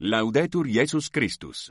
Laudetur Jesus Christus.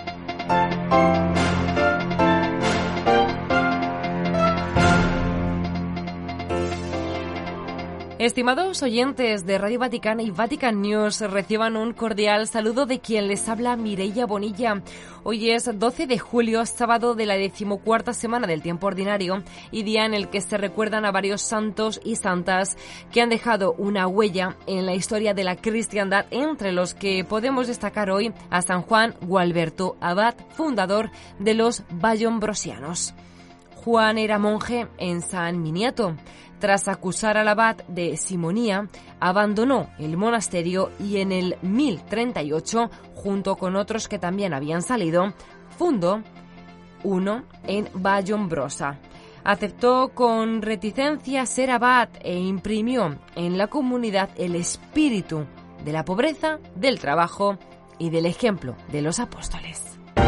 Estimados oyentes de Radio Vaticana y Vatican News, reciban un cordial saludo de quien les habla, Mireia Bonilla. Hoy es 12 de julio, sábado de la 14ª semana del tiempo ordinario y día en el que se recuerdan a varios santos y santas que han dejado una huella en la historia de la cristiandad, entre los que podemos destacar hoy a San Juan Gualberto Abad, fundador de los Vallombrosianos. Juan era monje en San Miniato. Tras acusar al abad de simonía, abandonó el monasterio y en el 1038, junto con otros que también habían salido, fundó uno en Vallombrosa. Aceptó con reticencia ser abad e imprimió en la comunidad el espíritu de la pobreza, del trabajo y del ejemplo de los apóstoles.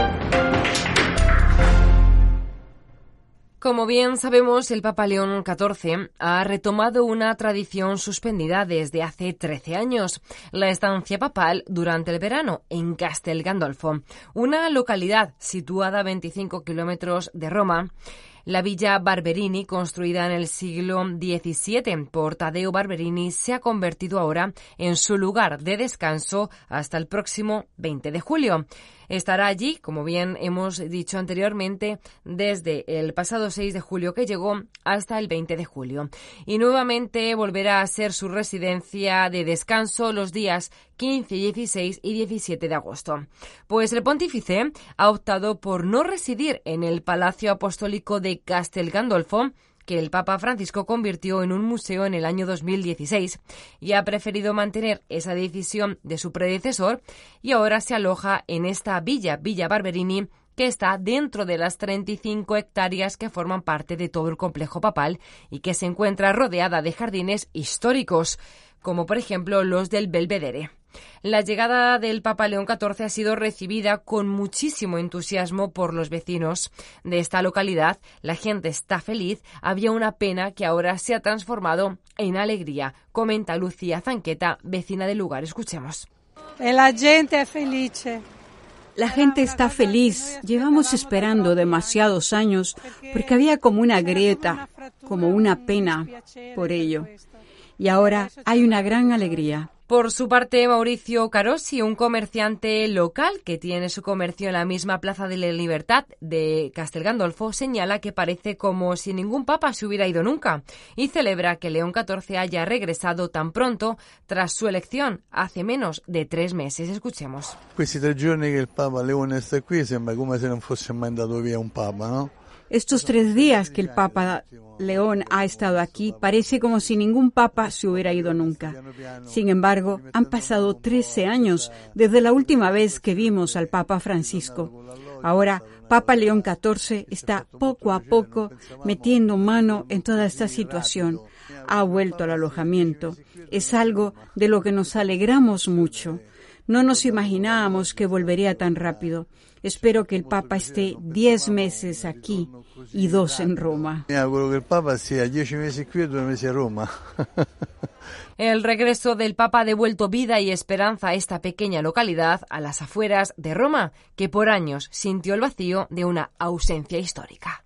Como bien sabemos, el Papa León XIV ha retomado una tradición suspendida desde hace 13 años, la estancia papal durante el verano en Castel Gandolfo, una localidad situada a 25 kilómetros de Roma. La Villa Barberini, construida en el siglo XVII por Taddeo Barberini, se ha convertido ahora en su lugar de descanso hasta el próximo 20 de julio. Estará allí, como bien hemos dicho anteriormente, desde el pasado 6 de julio que llegó hasta el 20 de julio. Y nuevamente volverá a ser su residencia de descanso los días 15, 16 y 17 de agosto. Pues el pontífice ha optado por no residir en el Palacio Apostólico de Castel Gandolfo, que el Papa Francisco convirtió en un museo en el año 2016, y ha preferido mantener esa decisión de su predecesor y ahora se aloja en esta Villa Barberini, que está dentro de las 35 hectáreas que forman parte de todo el complejo papal y que se encuentra rodeada de jardines históricos, como por ejemplo los del Belvedere. La llegada del Papa León XIV ha sido recibida con muchísimo entusiasmo por los vecinos de esta localidad. La gente está feliz. Había una pena que ahora se ha transformado en alegría, comenta Lucía Zanqueta, vecina del lugar. Escuchemos. La gente es feliz. La gente está feliz. Llevamos esperando demasiados años porque había como una grieta, como una pena por ello. Y ahora hay una gran alegría. Por su parte, Mauricio Carosi, un comerciante local que tiene su comercio en la misma Plaza de la Libertad de Castel Gandolfo, señala que parece como si ningún papa se hubiera ido nunca y celebra que León XIV haya regresado tan pronto tras su elección hace menos de 3 meses. Escuchemos. Questi 3 giorni che il Papa Leone sta qui sembra come se non fosse mai andato via un papa, ¿no? Estos 3 días que el Papa León ha estado aquí, parece como si ningún papa se hubiera ido nunca. Sin embargo, han pasado 13 años desde la última vez que vimos al Papa Francisco. Ahora, Papa León XIV está poco a poco metiendo mano en toda esta situación. Ha vuelto al alojamiento. Es algo de lo que nos alegramos mucho. No nos imaginábamos que volvería tan rápido. Espero que el Papa esté 10 meses aquí y 2 en Roma. Me auguro que el Papa sea 10 meses aquí y 2 meses en Roma. El regreso del Papa ha devuelto vida y esperanza a esta pequeña localidad a las afueras de Roma, que por años sintió el vacío de una ausencia histórica.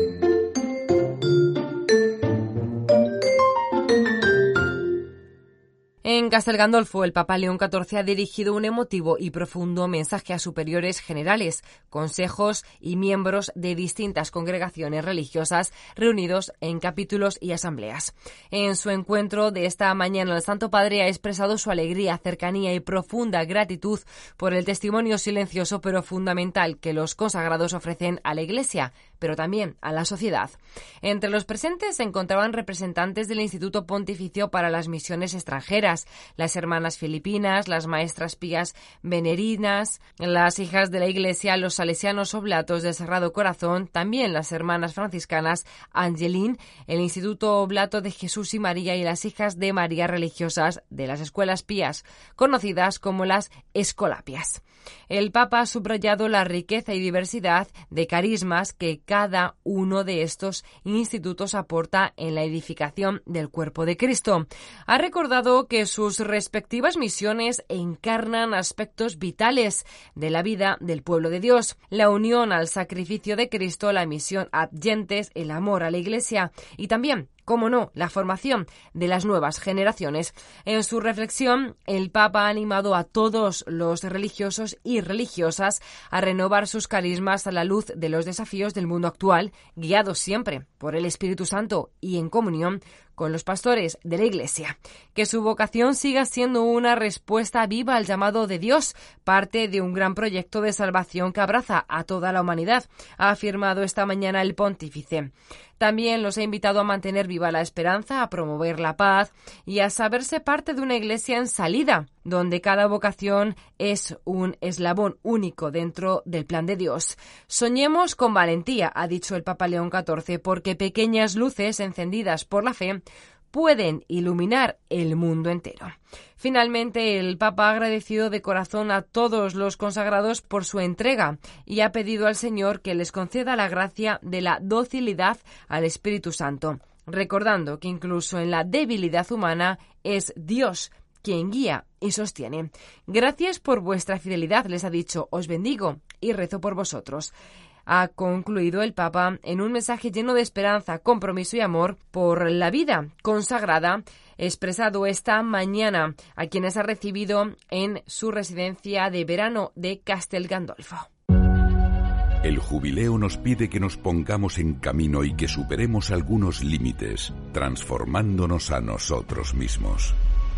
En Castel Gandolfo, el Papa León XIV ha dirigido un emotivo y profundo mensaje a superiores generales, consejos y miembros de distintas congregaciones religiosas reunidos en capítulos y asambleas. En su encuentro de esta mañana, el Santo Padre ha expresado su alegría, cercanía y profunda gratitud por el testimonio silencioso pero fundamental que los consagrados ofrecen a la Iglesia, pero también a la sociedad. Entre los presentes se encontraban representantes del Instituto Pontificio para las Misiones Extranjeras, las hermanas filipinas, las maestras pías venerinas, las hijas de la Iglesia, los salesianos oblatos del Sagrado Corazón, también las hermanas franciscanas Angelín, el Instituto Oblato de Jesús y María y las hijas de María religiosas de las escuelas pías, conocidas como las escolapias. El Papa ha subrayado la riqueza y diversidad de carismas que cada uno de estos institutos aporta en la edificación del cuerpo de Cristo. Ha recordado que sus respectivas misiones encarnan aspectos vitales de la vida del pueblo de Dios: la unión al sacrificio de Cristo, la misión ad gentes, el amor a la Iglesia y también, cómo no, la formación de las nuevas generaciones. En su reflexión, el Papa ha animado a todos los religiosos y religiosas a renovar sus carismas a la luz de los desafíos del mundo actual, guiados siempre por el Espíritu Santo y en comunión con los pastores de la Iglesia. Que su vocación siga siendo una respuesta viva al llamado de Dios, parte de un gran proyecto de salvación que abraza a toda la humanidad, ha afirmado esta mañana el pontífice. También los ha invitado a mantener viva la esperanza, a promover la paz y a saberse parte de una Iglesia en salida, donde cada vocación es un eslabón único dentro del plan de Dios. Soñemos con valentía, ha dicho el Papa León XIV, porque pequeñas luces encendidas por la fe pueden iluminar el mundo entero. Finalmente, el Papa ha agradecido de corazón a todos los consagrados por su entrega y ha pedido al Señor que les conceda la gracia de la docilidad al Espíritu Santo, recordando que incluso en la debilidad humana es Dios quien guía y sostiene. Gracias por vuestra fidelidad, les ha dicho, os bendigo y rezo por vosotros. Ha concluido el Papa en un mensaje lleno de esperanza, compromiso y amor por la vida consagrada, expresado esta mañana a quienes ha recibido en su residencia de verano de Castel Gandolfo. El jubileo nos pide que nos pongamos en camino y que superemos algunos límites, transformándonos a nosotros mismos.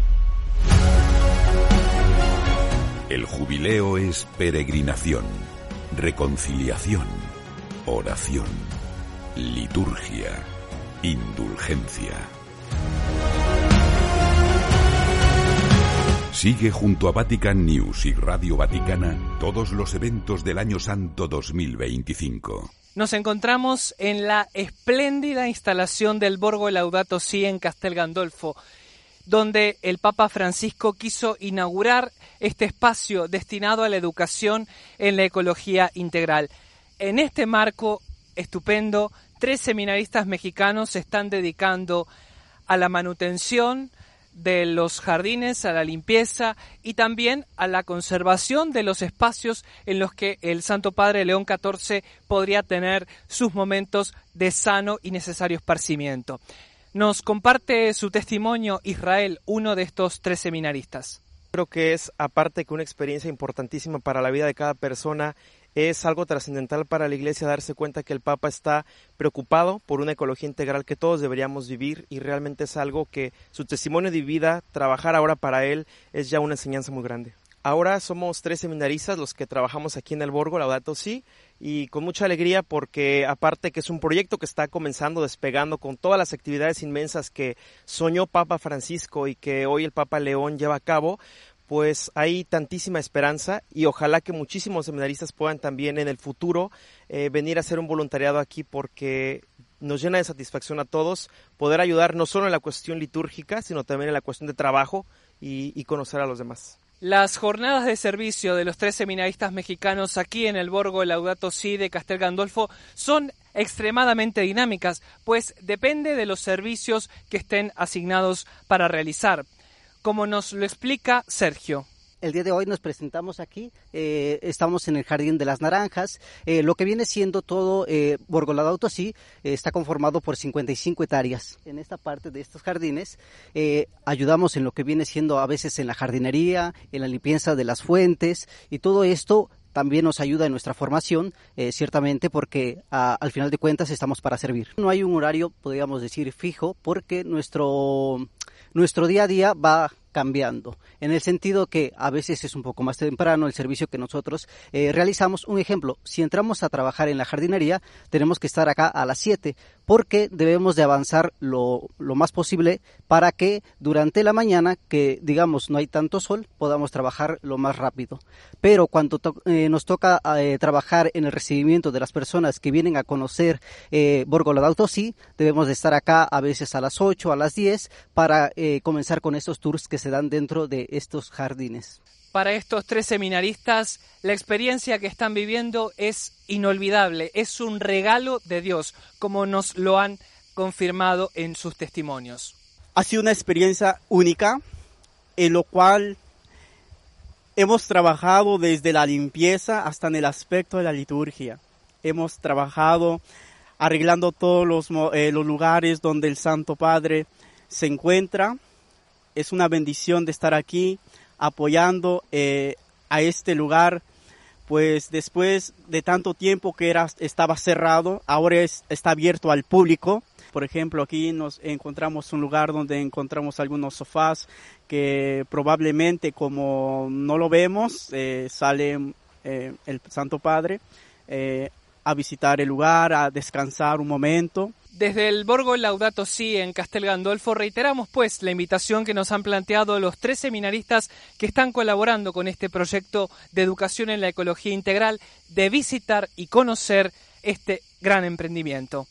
El jubileo es peregrinación, reconciliación, oración, liturgia, indulgencia. Sigue junto a Vatican News y Radio Vaticana todos los eventos del Año Santo 2025. Nos encontramos en la espléndida instalación del Borgo Laudato Si en Castel Gandolfo, donde el Papa Francisco quiso inaugurar este espacio destinado a la educación en la ecología integral. En este marco estupendo, 3 seminaristas mexicanos se están dedicando a la manutención de los jardines, a la limpieza y también a la conservación de los espacios en los que el Santo Padre León XIV podría tener sus momentos de sano y necesario esparcimiento. Nos comparte su testimonio Israel, uno de estos 3 seminaristas. Creo que es, aparte que una experiencia importantísima para la vida de cada persona, es algo trascendental para la Iglesia darse cuenta que el Papa está preocupado por una ecología integral que todos deberíamos vivir, y realmente es algo que su testimonio de vida, trabajar ahora para él, es ya una enseñanza muy grande. Ahora somos 3 seminaristas los que trabajamos aquí en el Borgo Laudato Si, y con mucha alegría porque aparte que es un proyecto que está comenzando, despegando con todas las actividades inmensas que soñó Papa Francisco y que hoy el Papa León lleva a cabo, pues hay tantísima esperanza y ojalá que muchísimos seminaristas puedan también en el futuro venir a hacer un voluntariado aquí, porque nos llena de satisfacción a todos poder ayudar no solo en la cuestión litúrgica, sino también en la cuestión de trabajo y conocer a los demás. Las jornadas de servicio de los 3 seminaristas mexicanos aquí en el Borgo Laudato Si de Castel Gandolfo son extremadamente dinámicas, pues depende de los servicios que estén asignados para realizar, como nos lo explica Sergio. El día de hoy nos presentamos aquí, estamos en el Jardín de las Naranjas. Lo que viene siendo todo Borgo Laudato Si está conformado por 55 hectáreas. En esta parte de estos jardines ayudamos en lo que viene siendo a veces en la jardinería, en la limpieza de las fuentes, y todo esto también nos ayuda en nuestra formación, ciertamente, porque al final de cuentas estamos para servir. No hay un horario, podríamos decir, fijo, porque nuestro día a día va cambiando, en el sentido que a veces es un poco más temprano el servicio que nosotros realizamos. Un ejemplo, si entramos a trabajar en la jardinería, tenemos que estar acá a las 7, porque debemos de avanzar lo más posible para que durante la mañana, que digamos no hay tanto sol, podamos trabajar lo más rápido. Pero cuando nos toca trabajar en el recibimiento de las personas que vienen a conocer Borgo Laudato Si, debemos de estar acá a veces a las 8, a las 10, para comenzar con estos tours que se dan dentro de estos jardines. para estos 3 seminaristas, la experiencia que están viviendo es inolvidable, es un regalo de Dios, como nos lo han confirmado en sus testimonios. Ha sido una experiencia única, en lo cual hemos trabajado desde la limpieza hasta en el aspecto de la liturgia. Hemos trabajado arreglando todos los lugares donde el Santo Padre se encuentra. Es una bendición de estar aquí apoyando a este lugar, pues después de tanto tiempo que estaba cerrado, ahora está abierto al público. Por ejemplo, aquí nos encontramos un lugar donde encontramos algunos sofás que probablemente, como no lo vemos, sale el Santo Padre a visitar el lugar, a descansar un momento. Desde el Borgo Laudato Si en Castel Gandolfo reiteramos pues la invitación que nos han planteado los 3 seminaristas que están colaborando con este proyecto de educación en la ecología integral, de visitar y conocer este gran emprendimiento.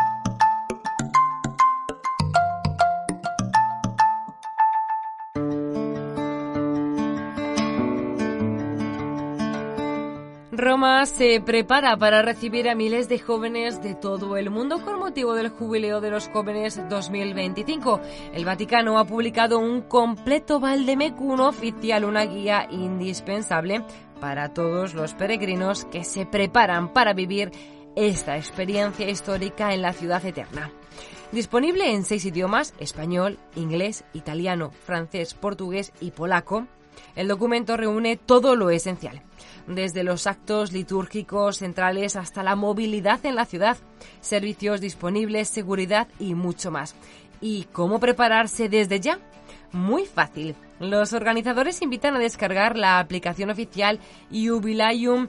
Roma se prepara para recibir a miles de jóvenes de todo el mundo con motivo del Jubileo de los Jóvenes 2025. El Vaticano ha publicado un completo valdemecum oficial, una guía indispensable para todos los peregrinos que se preparan para vivir esta experiencia histórica en la ciudad eterna. Disponible en 6 idiomas: español, inglés, italiano, francés, portugués y polaco, el documento reúne todo lo esencial, desde los actos litúrgicos centrales hasta la movilidad en la ciudad, servicios disponibles, seguridad y mucho más. ¿Y cómo prepararse desde ya? Muy fácil. Los organizadores invitan a descargar la aplicación oficial Jubileum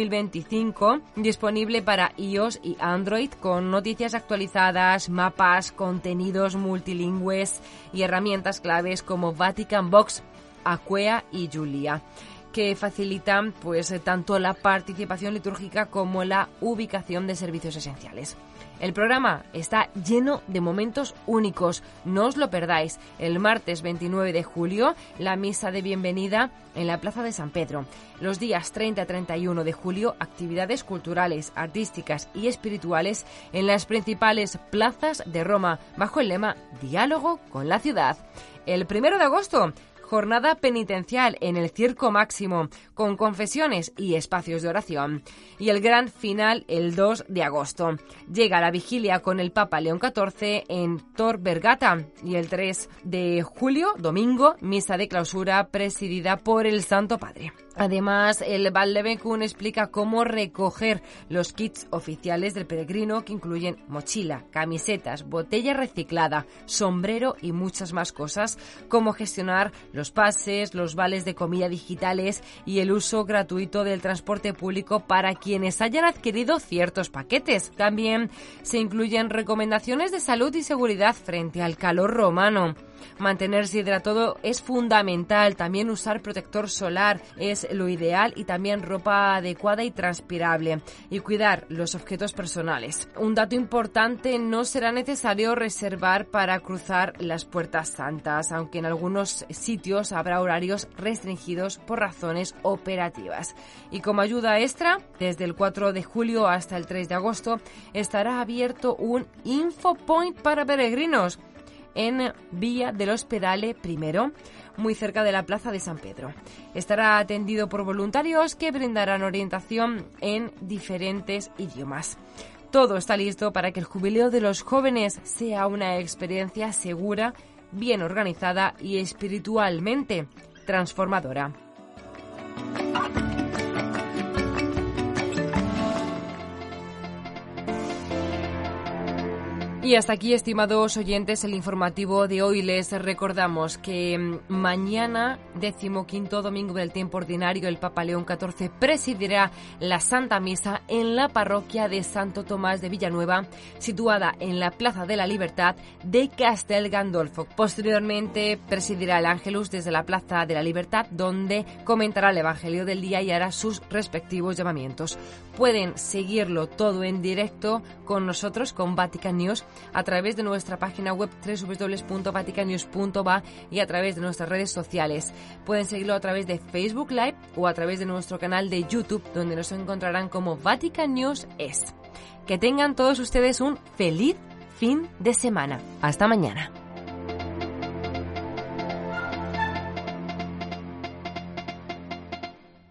2025, disponible para iOS y Android, con noticias actualizadas, mapas, contenidos multilingües y herramientas claves como Vatican Box, Aquea y Julia, que facilitan pues tanto la participación litúrgica como la ubicación de servicios esenciales. El programa está lleno de momentos únicos, no os lo perdáis. El martes 29 de julio, la misa de bienvenida en la Plaza de San Pedro. Los días 30 y 31 de julio, actividades culturales, artísticas y espirituales en las principales plazas de Roma, bajo el lema Diálogo con la ciudad. El 1 de agosto, jornada penitencial en el Circo Máximo, con confesiones y espacios de oración. Y el gran final el 2 de agosto. Llega la vigilia con el Papa León XIV en Tor Vergata. Y el 3 de julio, domingo, misa de clausura presidida por el Santo Padre. Además, el valdemecum explica cómo recoger los kits oficiales del peregrino, que incluyen mochila, camisetas, botella reciclada, sombrero y muchas más cosas, cómo gestionar los pases, los vales de comida digitales y el uso gratuito del transporte público para quienes hayan adquirido ciertos paquetes. También se incluyen recomendaciones de salud y seguridad frente al calor romano. Mantenerse hidratado es fundamental, también usar protector solar es lo ideal y también ropa adecuada y transpirable, y cuidar los objetos personales. Un dato importante: no será necesario reservar para cruzar las puertas santas, aunque en algunos sitios habrá horarios restringidos por razones operativas. Y como ayuda extra, desde el 4 de julio hasta el 3 de agosto estará abierto un infopoint para peregrinos en Vía del Ospedale I, muy cerca de la Plaza de San Pedro. Estará atendido por voluntarios que brindarán orientación en diferentes idiomas. Todo está listo para que el Jubileo de los Jóvenes sea una experiencia segura, bien organizada y espiritualmente transformadora. Y hasta aquí, estimados oyentes, el informativo de hoy. Les recordamos que mañana, 15º domingo del tiempo ordinario, el Papa León XIV presidirá la Santa Misa en la parroquia de Santo Tomás de Villanueva, situada en la Plaza de la Libertad de Castel Gandolfo. Posteriormente presidirá el Ángelus desde la Plaza de la Libertad, donde comentará el Evangelio del día y hará sus respectivos llamamientos. Pueden seguirlo todo en directo con nosotros, con Vatican News, a través de nuestra página web www.vaticannews.va y a través de nuestras redes sociales. Pueden seguirlo a través de Facebook Live o a través de nuestro canal de YouTube, donde nos encontrarán como Vatican News Es. Que tengan todos ustedes un feliz fin de semana. Hasta mañana.